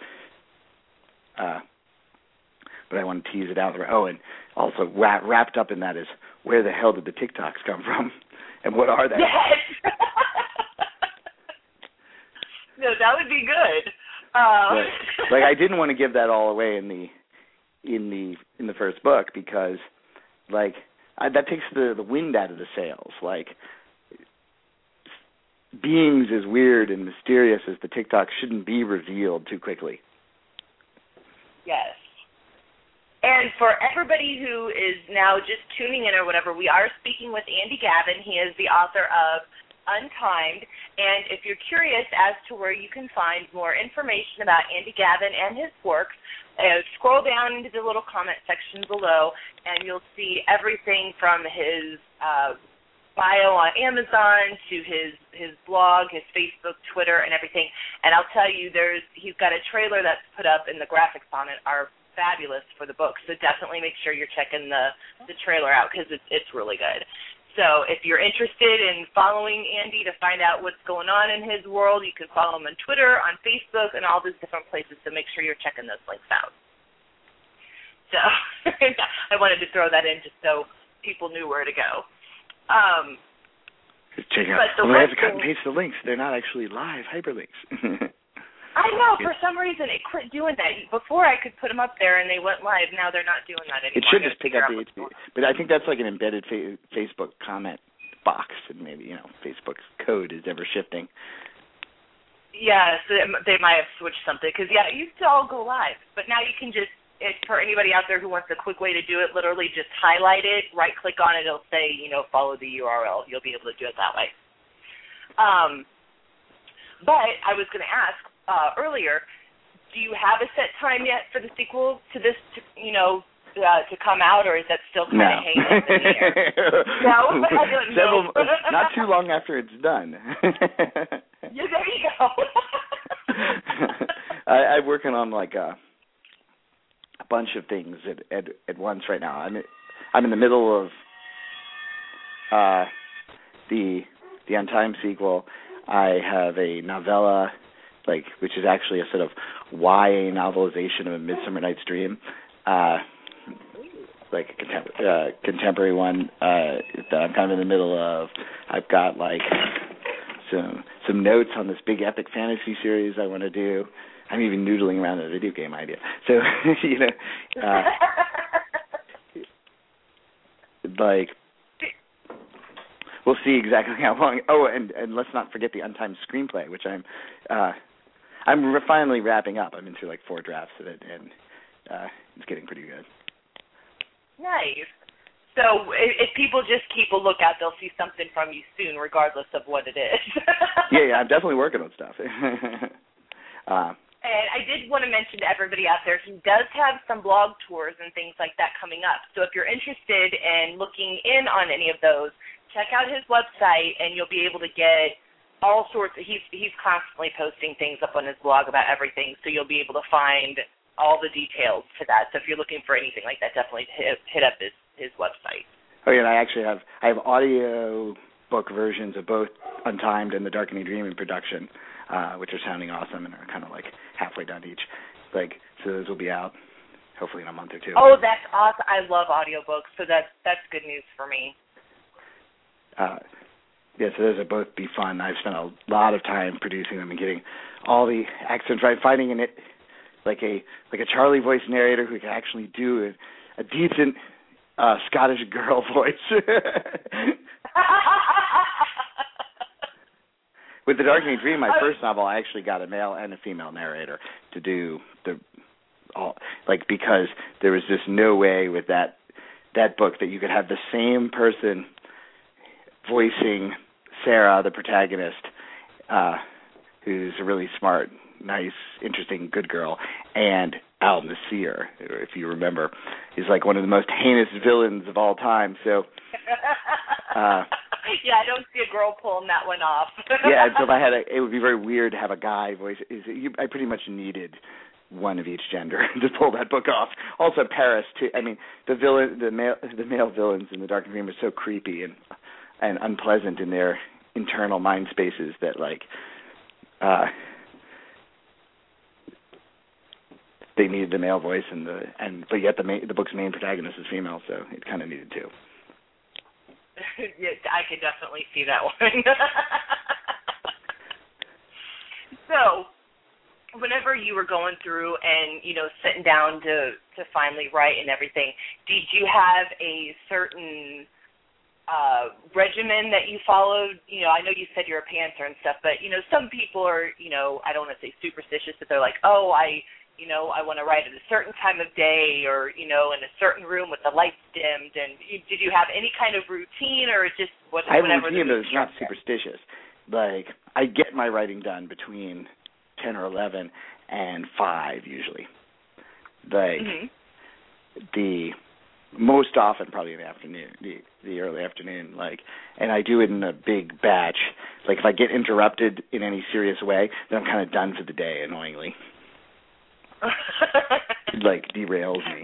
But I want to tease it out. Oh, and also wrapped up in that is, where the hell did the TikToks come from, and what are they? Yes. No, that would be good. Like, I didn't want to give that all away in the first book because, like, that takes the wind out of the sails. Like, beings as weird and mysterious as the TikToks shouldn't be revealed too quickly. Yes. And for everybody who is now just tuning in or whatever, we are speaking with Andy Gavin. He is the author of Untimed. And if you're curious as to where you can find more information about Andy Gavin and his work, scroll down into the little comment section below, and you'll see everything from his bio on Amazon to his blog, his Facebook, Twitter, and everything. And I'll tell you, he's got a trailer that's put up, and the graphics on it are fabulous for the book. So definitely make sure you're checking the trailer out because it's really good. So if you're interested in following Andy to find out what's going on in his world, you can follow him on Twitter, on Facebook, and all those different places. So make sure you're checking those links out. So I wanted to throw that in just so people knew where to go. Check out. I'm going to have to cut and paste the links. They're not actually live hyperlinks. I know. For some reason, it quit doing that. Before, I could put them up there, and they went live. Now they're not doing that anymore. It should just pick up the HBO. But I think that's like an embedded Facebook comment box, and maybe, you know, Facebook's code is ever shifting. Yeah, so they might have switched something. Because, yeah, it used to all go live. But now you can just, for anybody out there who wants a quick way to do it, literally just highlight it, right-click on it, it'll say, you know, follow the URL. You'll be able to do it that way. But I was going to ask, earlier, do you have a set time yet for the sequel to this, to come out, or is that still kind of hanging up in the air? No? Not too long after it's done. Yeah, there you go. I'm working on, like, a bunch of things at once right now. I'm in the middle of the Untimed sequel. I have a novella, like, which is actually a sort of YA novelization of A Midsummer Night's Dream, like a contemporary one that I'm kind of in the middle of. I've got, like, some notes on this big epic fantasy series I want to do. I'm even noodling around a video game idea. So, you know, like, we'll see exactly how long. Oh, and let's not forget the Untimed screenplay, which I'm finally wrapping up. I'm into, like, 4 drafts of it, and it's getting pretty good. Nice. So if people just keep a lookout, they'll see something from you soon, regardless of what it is. Yeah, I'm definitely working on stuff. And I did want to mention to everybody out there, he does have some blog tours and things like that coming up. So if you're interested in looking in on any of those, check out his website, and you'll be able to get all sorts of, he's constantly posting things up on his blog about everything, so you'll be able to find all the details to that. So if you're looking for anything like that, definitely hit up his website. Oh, yeah, and I have audio book versions of both Untimed and The Darkening Dream in production, which are sounding awesome and are kind of like halfway done each. Like, so those will be out hopefully in a month or two. Oh, that's awesome. I love audiobooks, so that's good news for me. Yeah, so those will both be fun. I've spent a lot of time producing them and getting all the accents right, finding in it like a Charlie voice narrator who can actually do a decent Scottish girl voice. With The Darkening Dream, my first novel, I actually got a male and a female narrator to do because there was just no way with that book that you could have the same person voicing Sarah, the protagonist, who's a really smart, nice, interesting, good girl, and Al Nasir, if you remember, is like one of the most heinous villains of all time. So, yeah, I don't see a girl pulling that one off. Yeah, and so if I had it would be very weird to have a guy voice. I pretty much needed one of each gender to pull that book off. Also, Paris too. I mean, the male villains in The Darkening Dream are so creepy and unpleasant in their internal mind spaces that they needed the male voice but yet the book's main protagonist is female, so it kind of needed two. Yeah, I could definitely see that one. So, whenever you were going through and, sitting down to finally write and everything, did you have a certain regimen that you followed? I know you said you're a pantser and stuff, but, some people are, I don't want to say superstitious, but they're like, oh, I want to write at a certain time of day or, in a certain room with the lights dimmed. And did you have any kind of routine or just whatever? I have a routine, but it's not superstitious. I get my writing done between 10 or 11 and 5 usually. The most often probably in the afternoon, the early afternoon, and I do it in a big batch. If I get interrupted in any serious way, then I'm kind of done for the day, annoyingly. Derails me.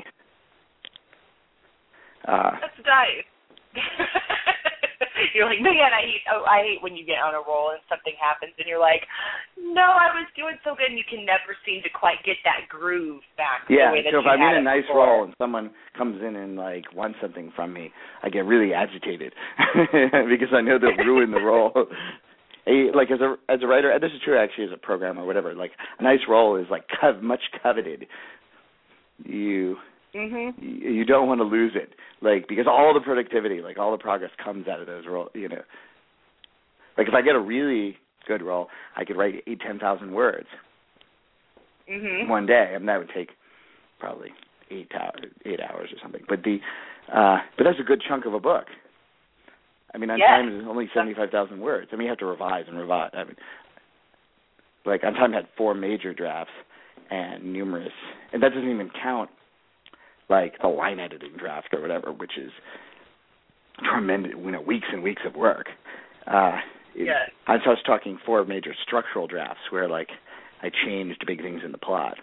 That's nice. You're like, man, I hate when you get on a roll and something happens and you're like, no, I was doing so good, and you can never seem to quite get that groove back. Yeah, the way that so if I'm in a nice before. role and someone comes in and wants something from me, I get really agitated because I know they'll ruin the role. As a writer, and this is true actually as a programmer or whatever, a nice role is much coveted. You don't want to lose it, because all the productivity, all the progress comes out of those roles, If I get a really good role, I could write 10,000 words one day, and that would take probably 8 hours or something. But that's a good chunk of a book. I mean, Untimed is only 75,000 words. I mean, you have to revise and revise. I mean, Untimed had 4 major drafts and numerous, and that doesn't even count, the line editing draft or whatever, which is tremendous, weeks and weeks of work. I was talking 4 major structural drafts where, I changed big things in the plot.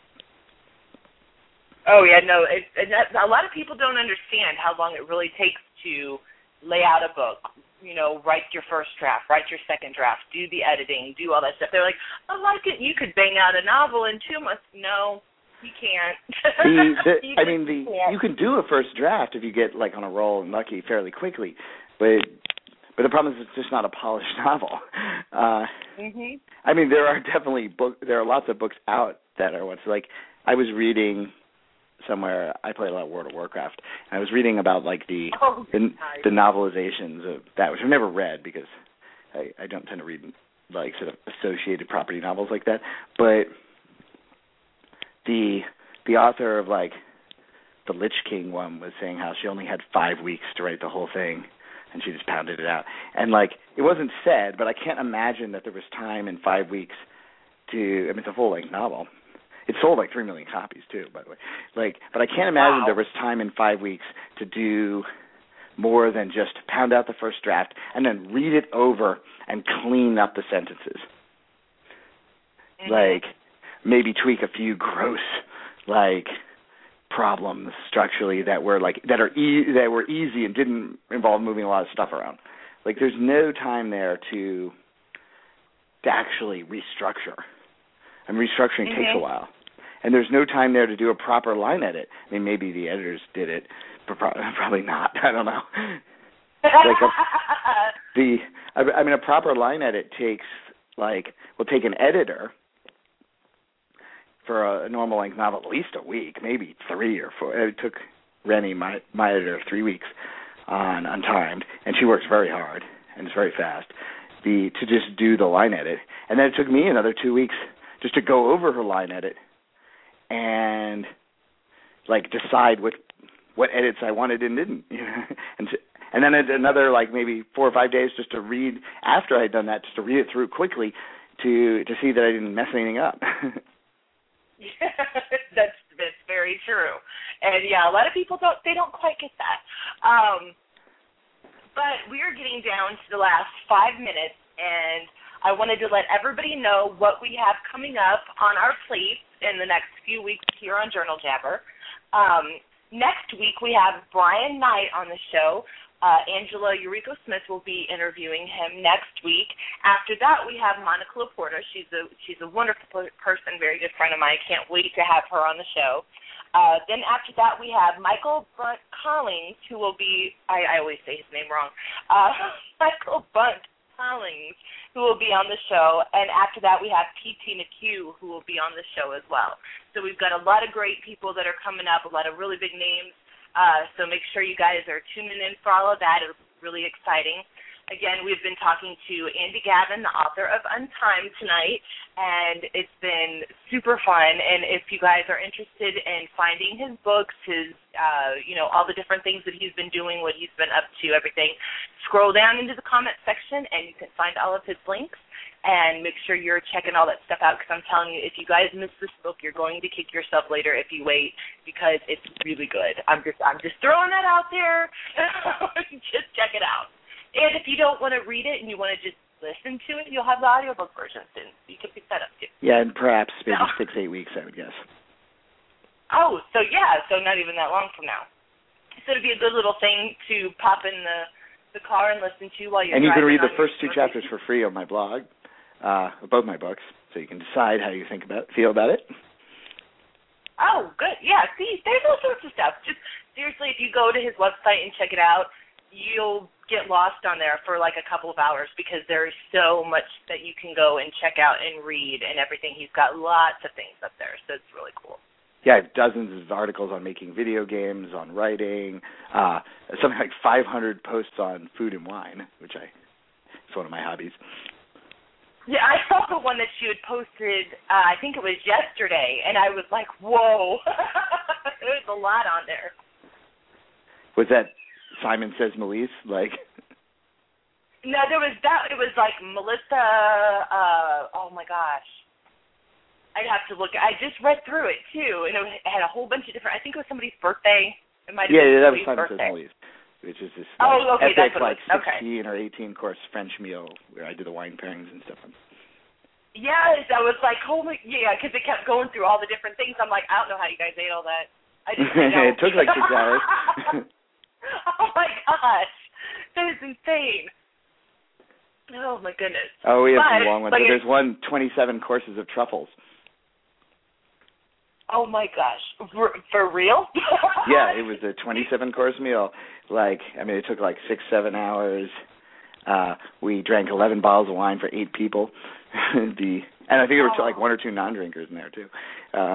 Oh, yeah, no, a lot of people don't understand how long it really takes to lay out a book, write your first draft, write your second draft, do the editing, do all that stuff. They're like, I like it. You could bang out a novel in 2 months. No, you can't. You can do a first draft if you get on a roll and lucky fairly quickly, but the problem is it's just not a polished novel. I mean, there are lots of books out that are what's I was reading somewhere. I play a lot of World of Warcraft, and I was reading about the novelizations of that, which I've never read because I don't tend to read sort of associated property novels like that. But the author of the Lich King one was saying how she only had 5 weeks to write the whole thing, and she just pounded it out. And it wasn't said, but I can't imagine that there was time in 5 weeks to. I mean, it's a full-length novel. It sold 3 million copies too, by the way. But I can't imagine there was time in 5 weeks to do more than just pound out the first draft and then read it over and clean up the sentences. Maybe tweak a few gross problems structurally that were that were easy and didn't involve moving a lot of stuff around. There's no time there to actually restructure. And restructuring takes a while. And there's no time there to do a proper line edit. I mean, maybe the editors did it, but probably not. I don't know. A proper line edit takes, will take an editor for a normal length novel at least a week, maybe 3 or 4. It took Rennie, my editor, 3 weeks on Untimed, and she works very hard and is very fast, to just do the line edit. And then it took me another 2 weeks just to go over her line edit and like decide what edits I wanted and didn't. And then another like maybe 4 or 5 days just to read after I'd done that, just to read it through quickly to see that I didn't mess anything up. Yeah, that's very true. And yeah, a lot of people don't quite get that. But we're getting down to the last 5 minutes, and I wanted to let everybody know what we have coming up on our plate in the next few weeks here on Journal Jabber. Next week we have Brian Knight on the show. Angela Eureka Smith will be interviewing him next week. After that, we have Monica Laporta. She's a wonderful person, very good friend of mine. I can't wait to have her on the show. Then after that, we have Michael Bunt Collings, who will be, I always say his name wrong, Michael Bunt Collings, who will be on the show. And after that, we have P.T. McHugh, who will be on the show as well. So we've got a lot of great people that are coming up, a lot of really big names. So make sure you guys are tuning in for all of that. It's really exciting. Again, we've been talking to Andy Gavin, the author of Untimed, tonight, and it's been super fun. And if you guys are interested in finding his books, his, all the different things that he's been doing, what he's been up to, everything, scroll down into the comment section, and you can find all of his links. And make sure you're checking all that stuff out, because I'm telling you, if you guys miss this book, you're going to kick yourself later if you wait, because it's really good. I'm just throwing that out there. Just check it out. And if you don't want to read it and you want to just listen to it, you'll have the audiobook version soon. So you can pick that up too. Yeah, and perhaps maybe 6-8 weeks, I would guess. Oh, so not even that long from now. So it'd be a good little thing to pop in the car and listen to while you're driving. And you can read the first 2 chapters for free on my blog. Both my books, so you can decide how you feel about it. Oh, good. Yeah, see, there's all sorts of stuff. Just seriously, if you go to his website and check it out, you'll get lost on there for like a couple of hours, because there's so much that you can go and check out and read and everything. He's got lots of things up there, so it's really cool. Yeah, I have dozens of articles on making video games, on writing, something like 500 posts on food and wine, which it's one of my hobbies. Yeah, I saw the one that you had posted, I think it was yesterday, and I was like, whoa. There's a lot on there. Was that Simon Says Melise? Like? No, there was that. It was like Melissa, oh my gosh. I'd have to look. I just read through it, too, and it had a whole bunch of different, I think it was somebody's birthday. It might have been that was Simon birthday. Says Melise, which is this epic, like 16 or 18 course French meal where I do the wine pairings and stuff. Yes, I was like, holy, yeah, because it kept going through all the different things. I'm like, I don't know how you guys ate all that. I just It took like 6 hours. Oh my gosh, that is insane. Oh my goodness. Oh, we have some long ones. Like, there's one 27 courses of truffles. Oh my gosh, for real? Yeah, it was a 27-course meal. It took like 6-7 hours. We drank 11 bottles of wine for 8 people. And I think there were like 1 or 2 non-drinkers in there too. Oh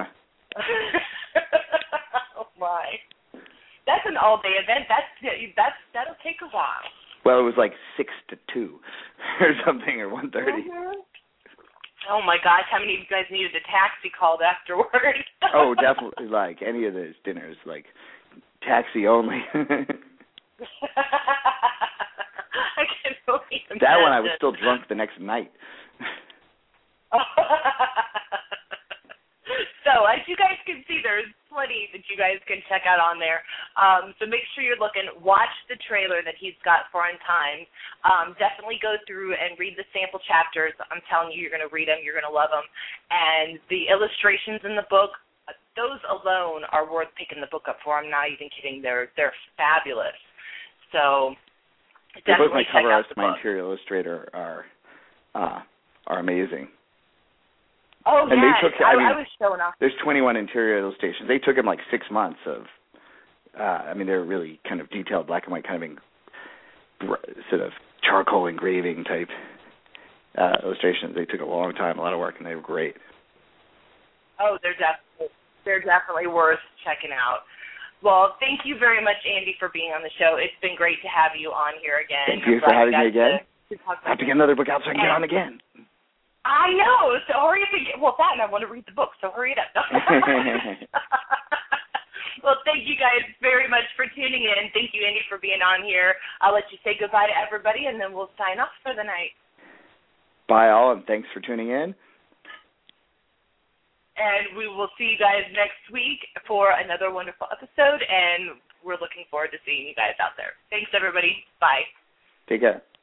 my, that's an all-day event. That'll take a while. Well, it was like 6 to 2 or something, or 1:30. Mm-hmm. Oh my gosh, how many of you guys needed a taxi called afterward? Oh, definitely. Like any of those dinners, like taxi only. I can only imagine. That one, I was still drunk the next night. So, as you guys can see, there's plenty that you guys can check out on there. So make sure you're looking. Watch the trailer that he's got for Untimed. Definitely go through and read the sample chapters. I'm telling you, you're going to read them. You're going to love them. And the illustrations in the book, those alone are worth picking the book up for. I'm not even kidding. They're fabulous. So definitely check out the book. My interior illustrator are amazing. Oh, and yeah. I was showing off. There's 21 interior illustrations. They took him like 6 months of, they're really kind of detailed black and white, kind of sort of charcoal engraving type illustrations. They took a long time, a lot of work, and they were great. Oh, they're definitely worth checking out. Well, thank you very much, Andy, for being on the show. It's been great to have you on here again. Thank you for having me again. I have to get another book out so I can get on again. I know. So hurry up and get, well, that, and I want to read the book, so hurry it up. Well, thank you guys very much for tuning in. Thank you, Andy, for being on here. I'll let you say goodbye to everybody, and then we'll sign off for the night. Bye, all, and thanks for tuning in. And we will see you guys next week for another wonderful episode, and we're looking forward to seeing you guys out there. Thanks, everybody. Bye. Take care.